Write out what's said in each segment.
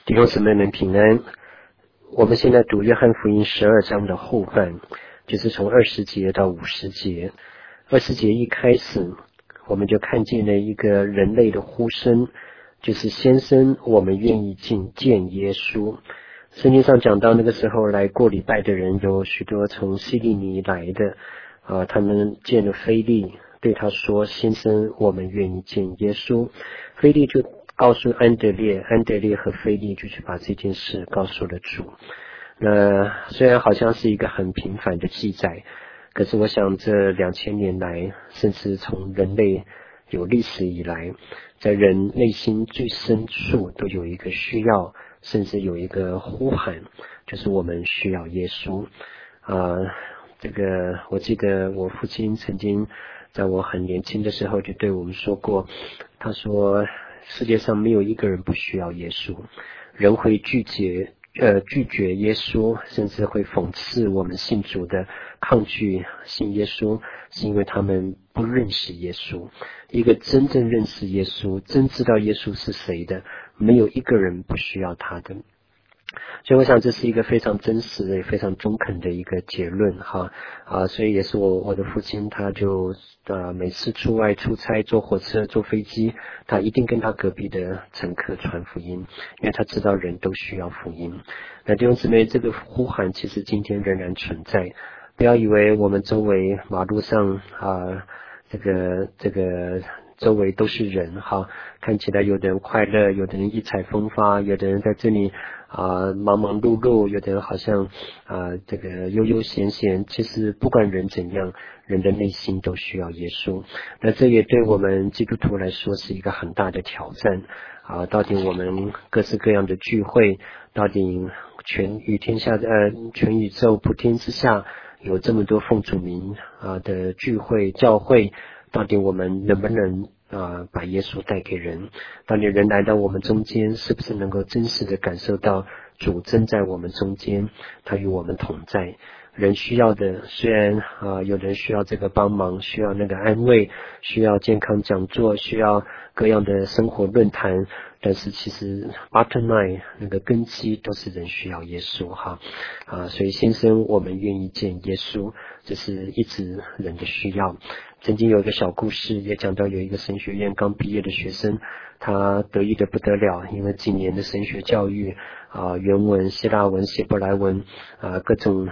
弟兄姊妹们平安。我们现在读约翰福音12章的后半，就是从20节到50节。20节一开始，我们就看见了一个人类的呼声，就是先生，我们愿意见耶稣。圣经上讲到那个时候来过礼拜的人有许多从希利尼来的，他们见了腓利，对他说，先生，我们愿意见耶稣。腓利就告诉安德烈和腓利就去把这件事告诉了主。虽然好像是一个很平凡的记载，可是我想这2000年来，甚至从人类有历史以来，在人内心最深处都有一个需要，甚至有一个呼喊，就是我们需要耶稣。我记得我父亲曾经在我很年轻的时候就对我们说过，他说世界上没有一个人不需要耶稣，人会拒绝耶稣，甚至会讽刺我们信主的抗拒信耶稣，是因为他们不认识耶稣。一个真正认识耶稣，真知道耶稣是谁的，没有一个人不需要他的。所以我想这是一个非常真实的也非常中肯的一个结论所以也是我的父亲他就每次出外出差坐火车坐飞机，他一定跟他隔壁的乘客传福音，因为他知道人都需要福音。那弟兄姊妹，这个呼喊其实今天仍然存在，不要以为我们周围马路上这个周围都是人看起来有的人快乐，有的人异彩风发，有的人在这里忙忙碌碌，有的人好像这个悠悠闲闲。其实不管人怎样，人的内心都需要耶稣。那这也对我们基督徒来说是一个很大的挑战到底我们各式各样的聚会，到底全宇宙普天之下有这么多奉主名的聚会教会，到底我们能不能把耶稣带给人？当你人来到我们中间，是不是能够真实的感受到主真在我们中间，他与我们同在？人需要的，虽然有人需要这个帮忙，需要那个安慰，需要健康讲座，需要各样的生活论坛，但是其实 bottom line 那个根基都是人需要耶稣所以先生，我们愿意见耶稣，这是一直人的需要。曾经有一个小故事也讲到，有一个神学院刚毕业的学生，他得意的不得了，因为几年的神学教育原文、希腊文、希伯来文各种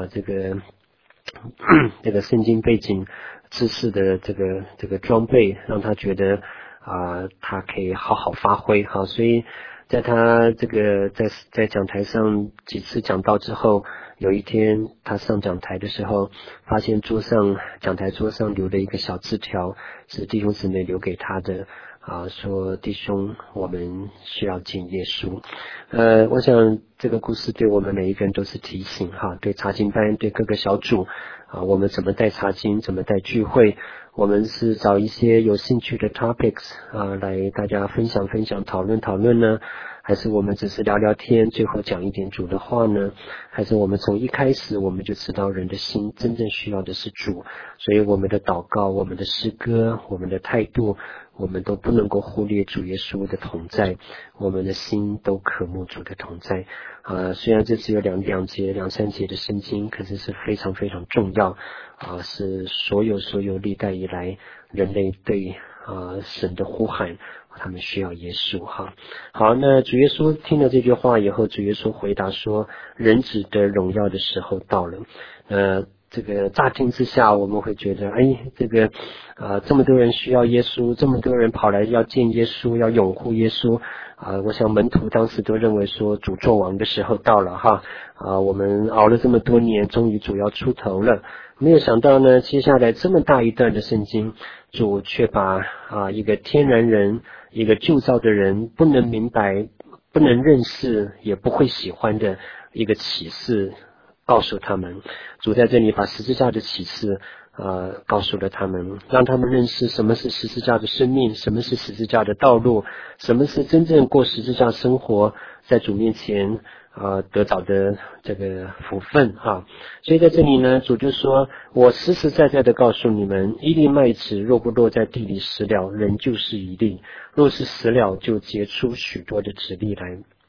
这个圣经背景知识的这个装备，让他觉得他可以好好发挥所以在他这个在讲台上几次讲道之后，有一天他上讲台的时候，发现讲台桌上留了一个小字条，是弟兄姊妹留给他的说弟兄，我们需要见耶稣。我想这个故事对我们每一个人都是提醒对查经班，对各个小组我们怎么带查经，怎么带聚会，我们是找一些有兴趣的 topics来大家分享讨论呢，还是我们只是聊聊天，最后讲一点主的话呢？还是我们从一开始我们就知道人的心真正需要的是主，所以我们的祷告，我们的诗歌，我们的态度，我们都不能够忽略主耶稣的同在，我们的心都渴慕主的同在虽然这只有两三节的圣经，可是是非常非常重要是所有历代以来人类对神的呼喊，他们需要耶稣好，那主耶稣听了这句话以后，主耶稣回答说，人子得荣耀的时候到了。这个乍听之下我们会觉得这么多人需要耶稣，这么多人跑来要见耶稣，要拥护耶稣我想门徒当时都认为说主作王的时候到了我们熬了这么多年，终于主要出头了。没有想到呢，接下来这么大一段的圣经，主却把一个天然人，一个旧造的人，不能明白，不能认识，也不会喜欢的一个启示告诉他们。主在这里把十字架的启示告诉了他们，让他们认识什么是十字架的生命，什么是十字架的道路，什么是真正过十字架生活，在主面前得到的这个福分所以在这里呢，主就说，我实实在在的告诉你们，一粒麦子若不落在地里死了，人就是一粒；若是死了，就结出许多的子粒来。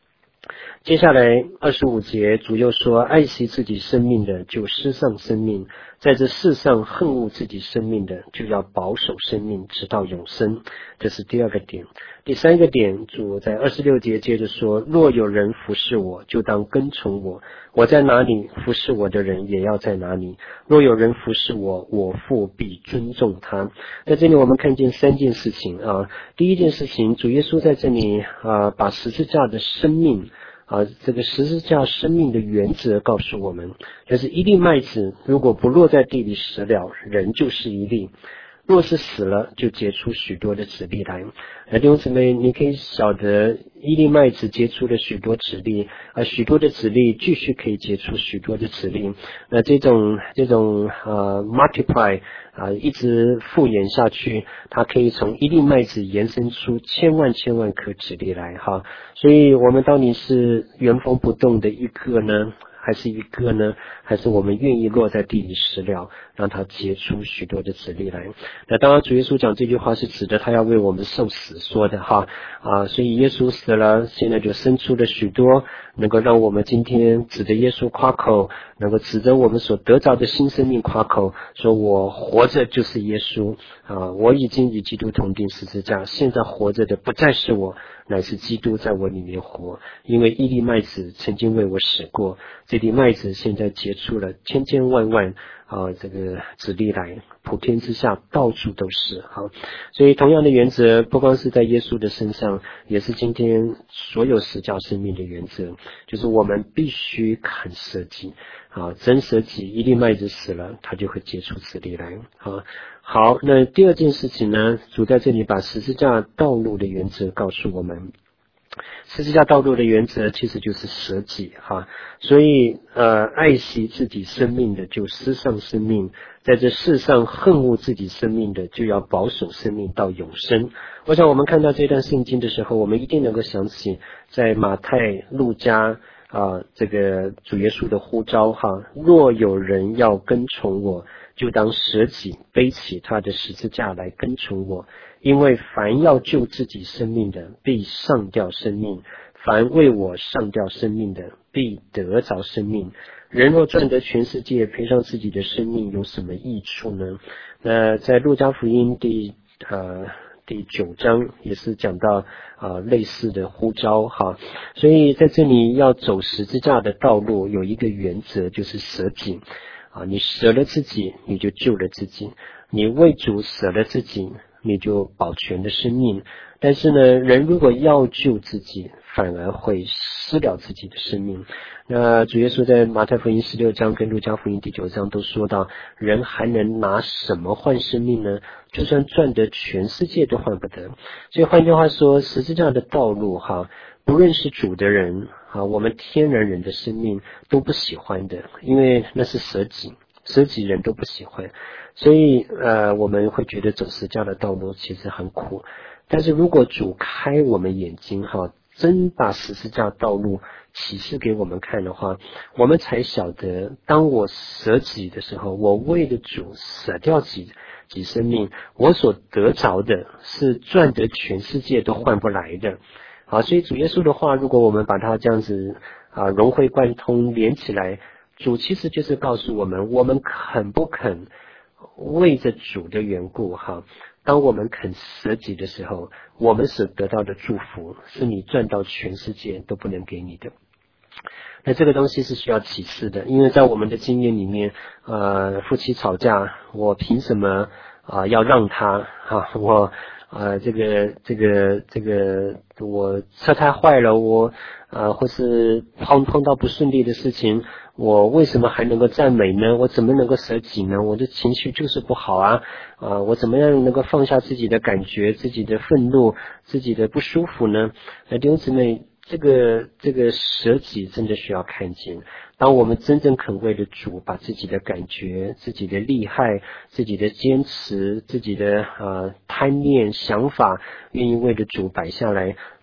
接下来25节，主又说，爱惜自己生命的就失丧生命，在这世上恨恶自己生命的就要保守生命直到永生。这是第二个点。第三个点，主在26节接着说，若有人服侍我，就当跟从我，我在哪里，服侍我的人也要在哪里。若有人服侍我，我父必尊重他。在这里我们看见三件事情啊。第一件事情，主耶稣在这里把十字架的生命这个十字架生命的原则告诉我们，就是一粒麦子如果不落在地里死了，人就是一粒；若是死了，就结出许多的子粒来。弟兄姊妹，你可以晓得一粒麦子结出了许多子粒，许多的子粒继续可以结出许多的子粒。那这种multiply一直复衍下去，它可以从一粒麦子延伸出千万颗子粒来哈。所以我们到底是原封不动的一个呢，还是一个呢？还是我们愿意落在地里死了，让它结出许多的子粒来？那当然主耶稣讲这句话是指的他要为我们受死说的哈所以耶稣死了，现在就生出了许多能够让我们今天指着耶稣夸口，能够指着我们所得着的新生命夸口，说我活着就是耶稣我已经与基督同钉十字架，现在活着的不再是我，乃是基督在我里面活。因为一粒麦子曾经为我死过，这粒麦子现在结出了千万这个子粒来，普天之下到处都是所以同样的原则不光是在耶稣的身上，也是今天所有十架生命的原则，就是我们必须肯舍己真舍己，一粒麦子死了，它就会结出子粒来好，那第二件事情呢，主在这里把十字架道路的原则告诉我们。十字架道路的原则其实就是舍己所以爱惜自己生命的就失丧生命，在这世上恨恶自己生命的就要保守生命到永生。我想我们看到这段圣经的时候，我们一定能够想起在马太、路加这个主耶稣的呼召若有人要跟从我，就当舍己，背起他的十字架来跟从我。因为凡要救自己生命的，必上吊生命；凡为我上吊生命的，必得着生命。人若赚得全世界，赔上自己的生命，有什么益处呢？那在路加福音第9章也是讲到类似的呼召所以在这里要走十字架的道路，有一个原则，就是舍己你舍了自己，你就救了自己；你为主舍了自己，你就保全了生命。但是呢，人如果要救自己，反而会失了自己的生命。那主耶稣在马太福音16章跟路加福音第9章都说到，人还能拿什么换生命呢？就算赚得全世界都换不得。所以换句话说，十字架的道路不认识主的人我们天然人的生命都不喜欢的，因为那是舍己，舍己人都不喜欢。所以我们会觉得走十字架的道路其实很苦。但是如果主开我们眼睛真把十字架道路启示给我们看的话，我们才晓得，当我舍己的时候，我为了主舍掉己生命，我所得着的是赚得全世界都换不来的所以主耶稣的话，如果我们把它这样子融会贯通连起来，主其实就是告诉我们，我们肯不肯为着主的缘故当我们肯舍己的时候，我们所得到的祝福是你赚到全世界都不能给你的。那这个东西是需要启示的，因为在我们的经验里面夫妻吵架，我凭什么要让他我这个我车胎坏了，我或是碰到不顺利的事情，我为什么还能够赞美呢？我怎么能够舍己呢？我的情绪就是不好我怎么样能够放下自己的感觉、自己的愤怒、自己的不舒服呢？弟兄姊妹，这个舍己真的需要看见。当我们真正肯为了主，把自己的感觉、自己的利害、自己的坚持、自己的贪念、想法，愿意为了主摆下来，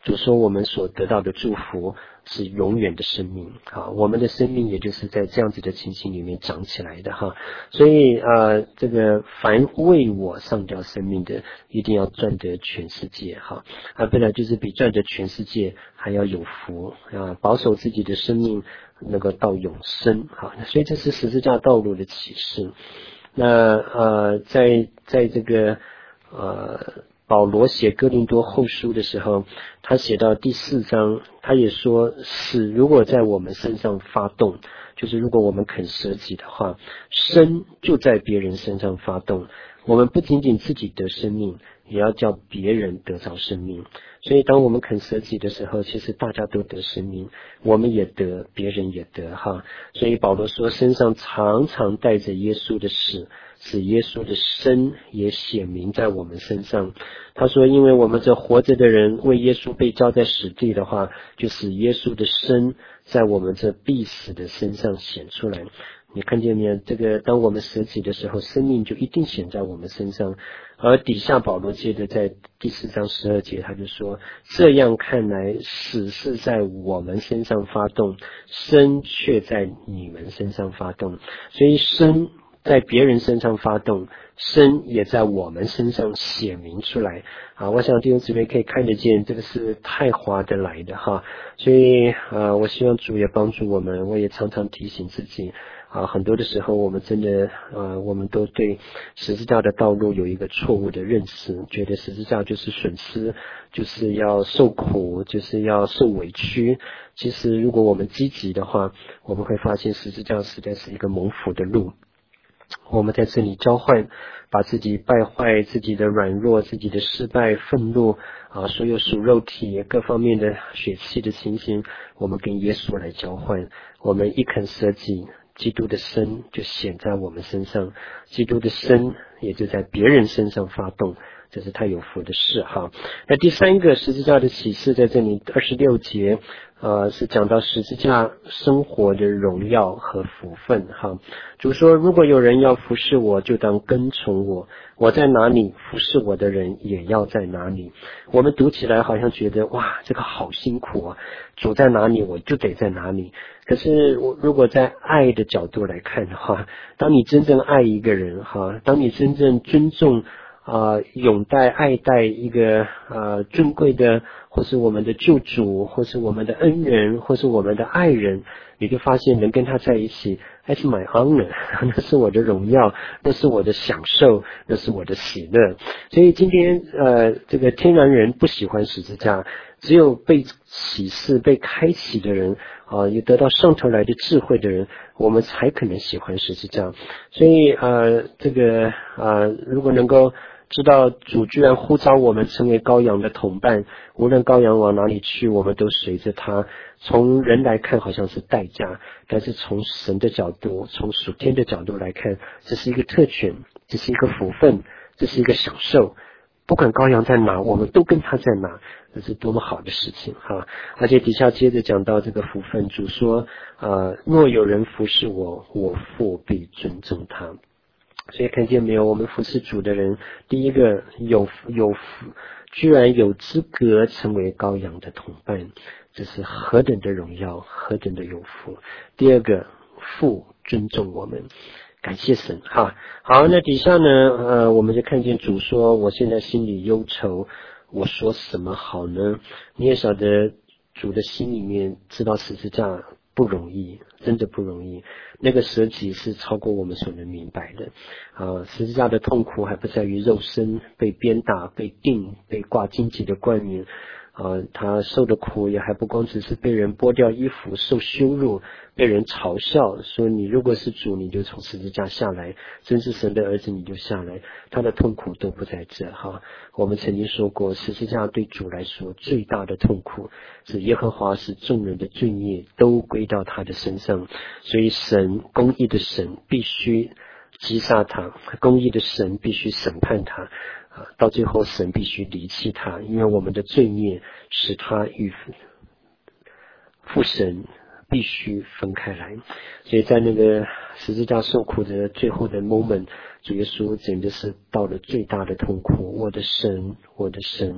主说我们所得到的祝福是永远的生命啊，我们的生命也就是在这样子的情形里面长起来的哈。所以这个凡为我上吊生命的，一定要赚得全世界哈，本来就是比赚得全世界还要有福啊，保守自己的生命能够到永生哈。所以这是十字架道路的启示。那在这个保罗写哥林多后书的时候，他写到第4章，他也说死如果在我们身上发动，就是如果我们肯舍己的话，生就在别人身上发动。我们不仅仅自己得生命，也要叫别人得着生命。所以当我们肯舍己的时候，其实大家都得生命，我们也得，别人也得哈。所以保罗说，身上常常带着耶稣的死，使耶稣的生也显明在我们身上。他说，因为我们这活着的人为耶稣被交在死地的话，就使耶稣的生在我们这必死的身上显出来。你看见没有？这个当我们舍己的时候，生命就一定显在我们身上。而底下保罗接着在第4章12节，他就说，这样看来，死是在我们身上发动，生却在你们身上发动。所以生在别人身上发动，生也在我们身上显明出来啊！我想弟兄姊妹可以看得见，这个是太划得来的哈。所以我希望主也帮助我们，我也常常提醒自己很多的时候我们真的我们都对十字架的道路有一个错误的认识，觉得十字架就是损失，就是要受苦，就是要受委屈。其实如果我们积极的话，我们会发现十字架实在是一个蒙福的路。我们在这里交换，把自己败坏、自己的软弱、自己的失败、愤怒所有属肉体各方面的血气的情形，我们跟耶稣来交换。我们一肯舍己，基督的生就显在我们身上，基督的生也就在别人身上发动，这是太有福的事哈。那第3个十字架的启示在这里26节是讲到十字架生活的荣耀和福分哈。主说，如果有人要服侍我，就当跟从我，我在哪里，服侍我的人也要在哪里。我们读起来好像觉得哇，这个好辛苦啊，主在哪里我就得在哪里。可是如果在爱的角度来看的话，当你真正爱一个人哈，当你真正尊重拥戴爱戴一个尊贵的，或是我们的救主，或是我们的恩人，或是我们的爱人，你就发现能跟他在一起，That's my honor， 那是我的荣耀，那是我的享受，那是我的喜乐。所以今天这个天然人不喜欢十字架，只有被启示、被开启的人也得到上头来的智慧的人，我们才可能喜欢十字架。所以这个如果能够知道主居然呼召我们成为羔羊的同伴，无论羔羊往哪里去，我们都随着他。从人来看好像是代价，但是从神的角度，从属天的角度来看，这是一个特权，这是一个福分，这是一个享受。不管羔羊在哪，我们都跟他在哪，这是多么好的事情哈！而且底下接着讲到这个福分，主说若有人服侍我，我父必尊重他。所以看见没有，我们服侍主的人，第一个有福，居然有资格成为羔羊的同伴，这是何等的荣耀，何等的有福。第二个，父尊重我们，感谢神哈。好，那底下呢我们就看见主说，我现在心里忧愁，我说什么好呢？你也晓得主的心里面知道十字架不容易，真的不容易。那个舍己是超过我们所能明白的十字架的痛苦还不在于肉身被鞭打、被钉、被挂荆棘的冠冕他受的苦也还不光只是被人剥掉衣服、受羞辱、被人嘲笑，说你如果是主，你就从十字架下来，真是神的儿子，你就下来。他的痛苦都不在这哈。我们曾经说过，十字架对主来说最大的痛苦是耶和华使众人的罪孽都归到他的身上，所以公义的神必须击杀他，公义的神必须审判他到最后神必须离弃他，因为我们的罪孽使他与父神必须分开来。所以在那个十字架受苦的最后的 moment， 主耶稣简直是到了最大的痛苦，我的神，我的神，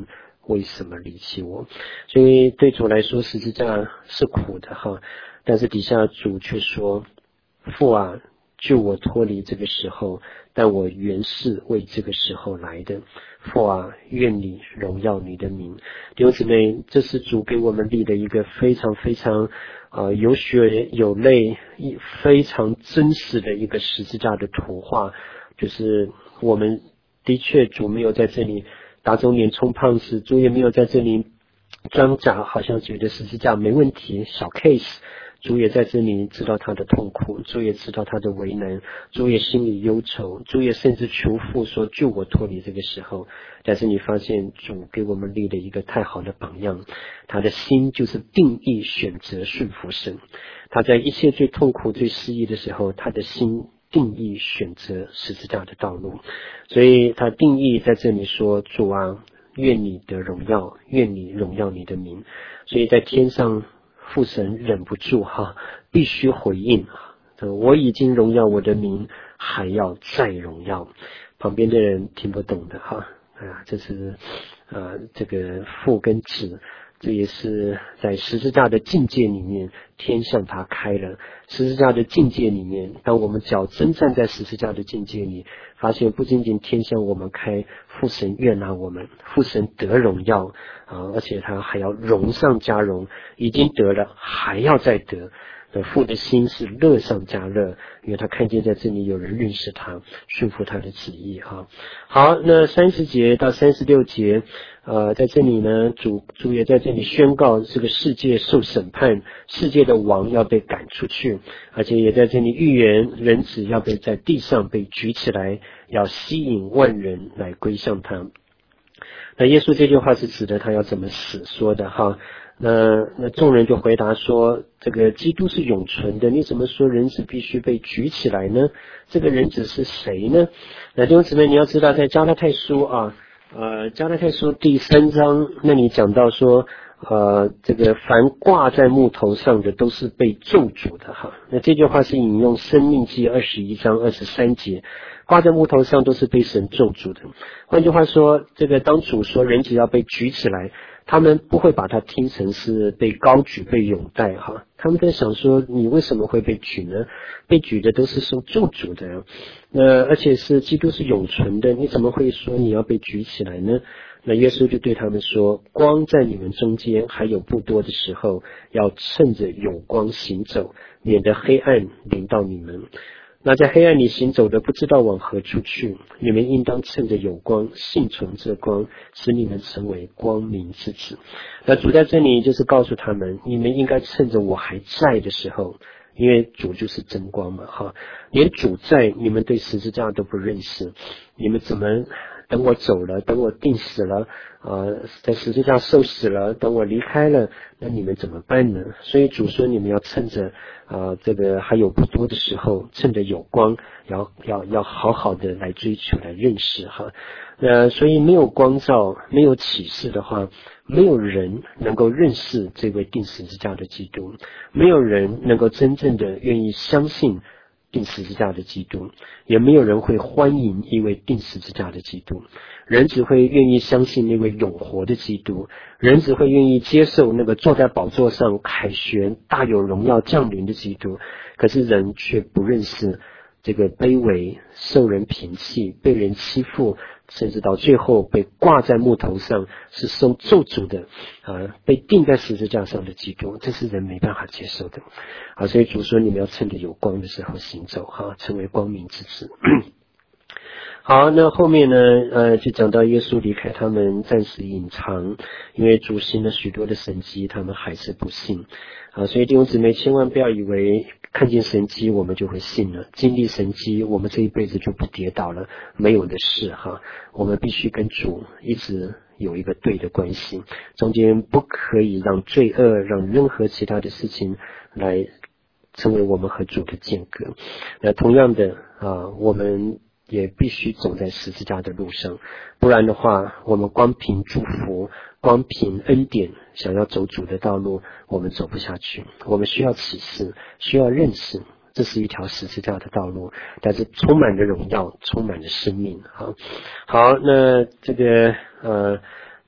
为什么离弃我？所以对主来说，十字架是苦的哈，但是底下主却说：父啊，救我脱离这个时候，但我原是为这个时候来的。父啊，愿你荣耀你的名。弟兄姊妹，这是主给我们立的一个非常非常有血有泪、非常真实的一个十字架的图画。就是我们的确主没有在这里打肿脸充胖子，主也没有在这里装假，好像觉得十字架没问题，小 case。主也在这里知道他的痛苦，主也知道他的为难，主也心里忧愁，主也甚至求父说救我脱离这个时候。但是你发现主给我们立了一个太好的榜样，他的心就是定义选择顺服神。他在一切最痛苦最失意的时候，他的心定义选择十字架的道路。所以他定义在这里说：主啊，愿你的荣耀，愿你荣耀你的名。所以在天上父神忍不住必须回应，我已经荣耀我的名，还要再荣耀。旁边的人听不懂的这是这个父跟子，这也是在十字架的境界里面，天向他开了。十字架的境界里面，当我们脚真站在十字架的境界里，发现不仅仅天向我们开，父神悦纳我们，父神得荣耀而且他还要荣上加荣，已经得了还要再得。父的心是乐上加乐，因为他看见在这里有人认识他，顺服他的旨意好，那30节到36节在这里呢，主也在这里宣告这个世界受审判，世界的王要被赶出去，而且也在这里预言人子要被在地上被举起来，要吸引万人来归向他。那耶稣这句话是指的他要怎么死说的那众人就回答说，这个基督是永存的，你怎么说人子必须被举起来呢？这个人子是谁呢？那弟兄姊妹，你要知道在加拉太书加拉太书第3章那里讲到说这个凡挂在木头上的都是被咒诅的那这句话是引用申命记21章23节，挂在木头上都是被神咒诅的。换句话说，这个当主说人子要被举起来，他们不会把它听成是被高举被拥戴他们在想说你为什么会被举呢？被举的都是受咒诅的而且是基督是永存的，你怎么会说你要被举起来呢？那耶稣就对他们说，光在你们中间还有不多的时候，要趁着有光行走，免得黑暗临到你们。那在黑暗里行走的不知道往何处去，你们应当趁着有光，信从这光，使你们成为光明之子。那主在这里就是告诉他们，你们应该趁着我还在的时候，因为主就是真光嘛连主在你们对十字架都不认识，你们怎么等我走了，等我定死了在十字架受死了，等我离开了，那你们怎么办呢？所以主说你们要趁着这个还有不多的时候，趁着有光，要好好的来追求来认识所以没有光照，没有启示的话，没有人能够认识这位钉十字架的基督，没有人能够真正的愿意相信钉十字架的基督，也没有人会欢迎一位钉十字架的基督。人只会愿意相信那位永活的基督，人只会愿意接受那个坐在宝座上凯旋大有荣耀降临的基督。可是人却不认识这个卑微受人摒弃被人欺负，甚至到最后被挂在木头上是受咒诅的被钉在十字架上的基督，这是人没办法接受的所以主说你们要趁着有光的时候行走成为光明之子好，那后面呢就讲到耶稣离开他们，暂时隐藏，因为主行了许多的神迹，他们还是不信所以弟兄姊妹千万不要以为看见神迹我们就会信了，经历神迹我们这一辈子就不跌倒了，没有的事我们必须跟主一直有一个对的关系，中间不可以让罪恶让任何其他的事情来成为我们和主的间隔。那同样的我们也必须走在十字架的路上，不然的话我们光凭祝福光凭恩典想要走主的道路我们走不下去，我们需要启示，需要认识这是一条十字架的道路，但是充满了荣耀，充满了生命好，那这个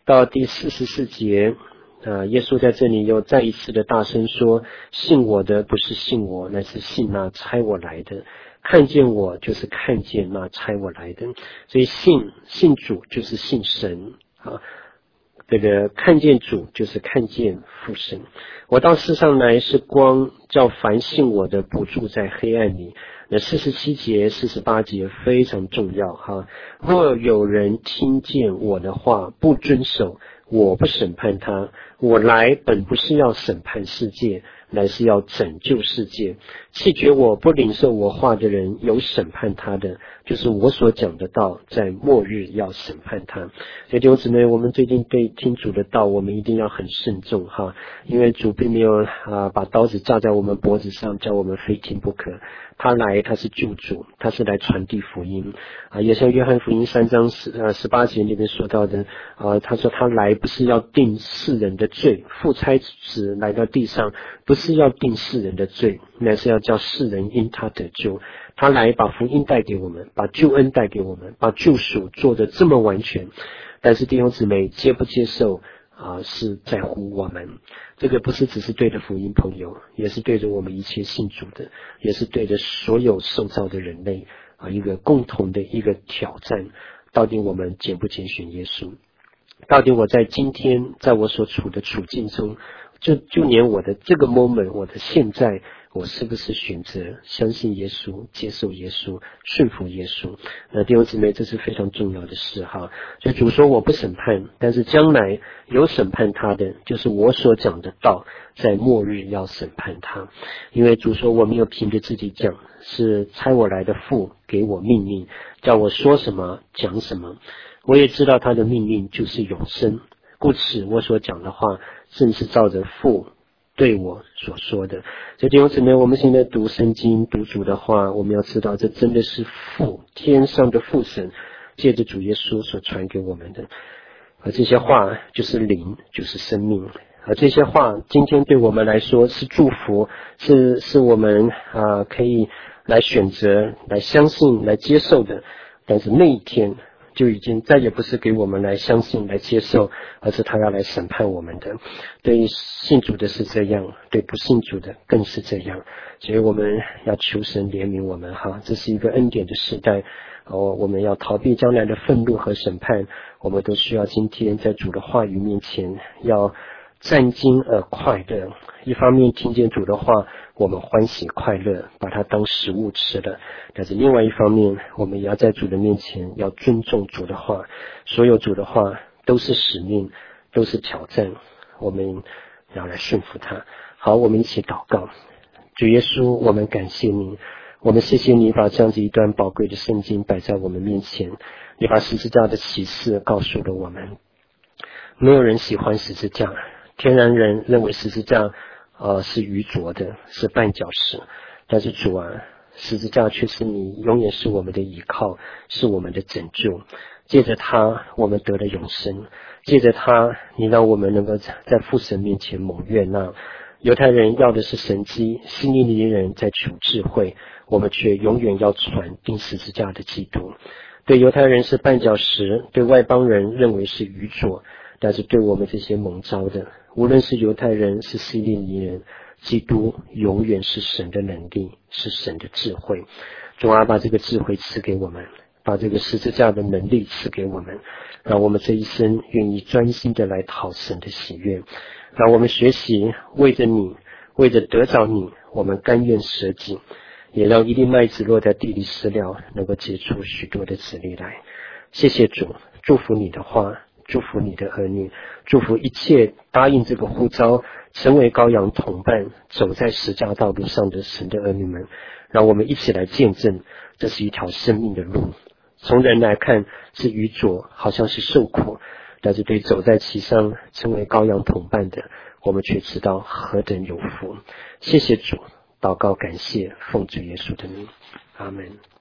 到第44节，耶稣在这里又再一次的大声说，信我的不是信我，乃是信那差我来的，看见我就是看见那差我来的。所以信主就是信神啊，这个看见主就是看见父神。我到世上来是光，叫凡信我的不住在黑暗里。那47节48节非常重要哈。若有人听见我的话不遵守，我不审判他。我来本不是要审判世界，乃是要拯救世界。弃绝我不领受我话的人，有审判他的，就是我所讲的道，在末日要审判他。所以弟兄姊妹，我们最近对听主的道，我们一定要很慎重哈，因为主并没有把刀子架在我们脖子上，叫我们非听不可。他来，他是救主，他是来传递福音也像约翰福音3章18节里面说到的他说他来不是要定世人的罪，父差使来到地上不是要定世人的罪，乃是要叫世人因他得救。他来把福音带给我们，把救恩带给我们，把救赎做得这么完全。但是弟兄姊妹接不接受是在乎我们。这个不是只是对着福音朋友，也是对着我们一切信主的，也是对着所有受造的人类一个共同的一个挑战。到底我们拣不拣选耶稣？到底我在今天在我所处的处境中，就连我的这个 moment， 我的现在，我是不是选择相信耶稣，接受耶稣，顺服耶稣？弟兄姊妹，这是非常重要的事哈。所以主说我不审判，但是将来有审判他的，就是我所讲的道，在末日要审判他。因为主说我没有凭着自己讲，是差我来的父给我命令，叫我说什么讲什么。我也知道他的命令就是永生，故此我所讲的话正是照着父对我所说的。所以弟兄姊妹，我们现在读圣经读主的话，我们要知道这真的是父，天上的父神借着主耶稣所传给我们的。而这些话就是灵，就是生命。而这些话今天对我们来说是祝福，是我们可以来选择，来相信，来接受的。但是那一天就已经再也不是给我们来相信来接受，而是他要来审判我们的。对信主的是这样，对不信主的更是这样。所以我们要求神怜悯我们哈，这是一个恩典的时代我们要逃避将来的愤怒和审判，我们都需要今天在主的话语面前要战兢而快乐。一方面听见主的话，我们欢喜快乐，把它当食物吃了。但是另外一方面，我们也要在主的面前要尊重主的话，所有主的话都是使命，都是挑战，我们要来顺服他。好，我们一起祷告。主耶稣，我们感谢你，我们谢谢你把这样子一段宝贵的圣经摆在我们面前，你把十字架的启示告诉了我们。没有人喜欢十字架，天然人认为十字架是愚拙的，是绊脚石。但是主十字架却是你永远是我们的依靠，是我们的拯救。借着它我们得了永生，借着它你让我们能够在父神面前蒙悦纳。犹太人要的是神迹，希利尼人在求智慧，我们却永远要传钉十字架的基督。对犹太人是绊脚石，对外邦人认为是愚拙，但是对我们这些蒙召的，无论是犹太人是希利尼人，基督永远是神的能力，是神的智慧。主把这个智慧赐给我们，把这个十字架的能力赐给我们，让我们这一生愿意专心的来讨神的喜悦。让我们学习为着你，为着得着你，我们甘愿舍己，也让一粒麦子落在地里死了，能够结出许多的子粒来。谢谢主，祝福你的话，祝福你的儿女，祝福一切答应这个呼召成为羔羊同伴走在十架道路上的神的儿女们，让我们一起来见证这是一条生命的路。从人来看是愚拙，好像是受苦，但是对走在其上成为羔羊同伴的，我们却知道何等有福。谢谢主，祷告感谢，奉主耶稣的名，阿们。